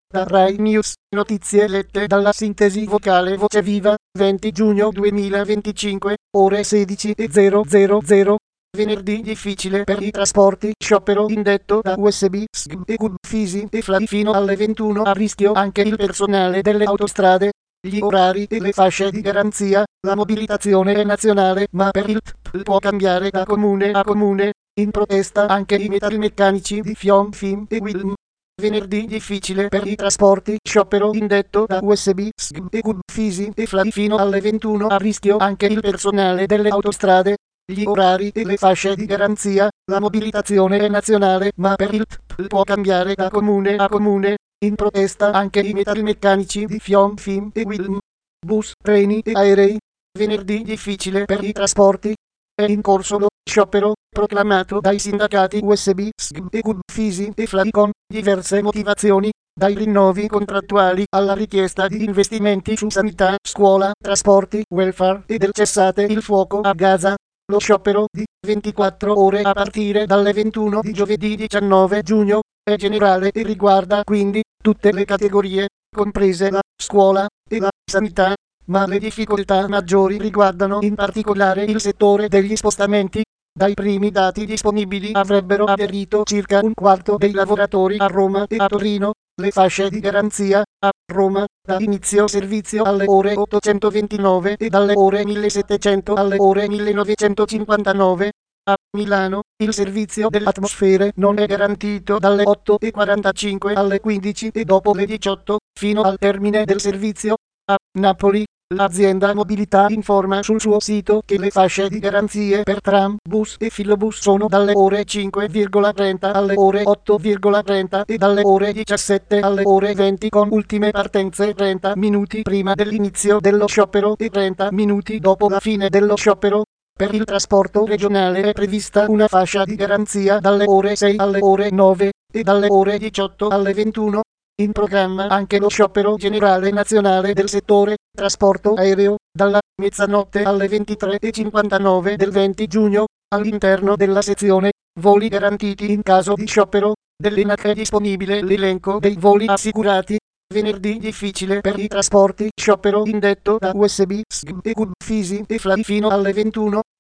Da Rai News, notizie lette dalla sintesi vocale Voce Viva, 20 giugno 2025, ore 16:000. Venerdì difficile per i trasporti, sciopero indetto da USB, SGM e GUB Fisi e FLAI fino alle 21, a rischio anche il personale delle autostrade. Gli orari e le fasce di garanzia, la mobilitazione è nazionale, ma per il TP può cambiare da comune a comune. In protesta anche i metalmeccanici di FIOM, FIM e WILM. Venerdì difficile per i trasporti, sciopero indetto da USB, SGM e GUB Fisi e FLAI fino alle 21, a rischio anche il personale delle autostrade. Gli orari e le fasce di garanzia, la mobilitazione è nazionale, ma per il TP può cambiare da comune a comune. In protesta anche i metalmeccanici di FIOM, FIM e WILM. Bus, treni e aerei. Venerdì difficile per i trasporti. È in corso lo sciopero, proclamato dai sindacati USB, SGM e GUB Fisi e FLAI con diverse motivazioni, dai rinnovi contrattuali alla richiesta di investimenti su sanità, scuola, trasporti, welfare e del cessate il fuoco a Gaza. Lo sciopero di 24 ore a partire dalle 21 di giovedì 19 giugno è generale e riguarda quindi tutte le categorie, comprese la scuola e la sanità, ma le difficoltà maggiori riguardano in particolare il settore degli spostamenti. Dai primi dati disponibili avrebbero aderito circa un quarto dei lavoratori a Roma e a Torino. Le fasce di garanzia a Roma, da inizio servizio alle ore 829 e dalle ore 1700 alle ore 1959. A Milano, il servizio dell'atmosfere non è garantito dalle 8:45 alle 15 e dopo le 18, fino al termine del servizio. A Napoli, l'azienda Mobilità informa sul suo sito che le fasce di garanzie per tram, bus e filobus sono dalle ore 5,30 alle ore 8,30 e dalle ore 17 alle ore 20, con ultime partenze 30 minuti prima dell'inizio dello sciopero e 30 minuti dopo la fine dello sciopero. Per il trasporto regionale è prevista una fascia di garanzia dalle ore 6 alle ore 9 e dalle ore 18 alle 21. In programma anche lo sciopero generale nazionale del settore trasporto aereo, dalla mezzanotte alle 23:59 del 20 giugno, all'interno della sezione voli garantiti in caso di sciopero. Dell'ENAC è disponibile l'elenco dei voli assicurati. Venerdì difficile per i trasporti, sciopero indetto da USB, SGM e GUB Fisi e FLAI fino alle 21.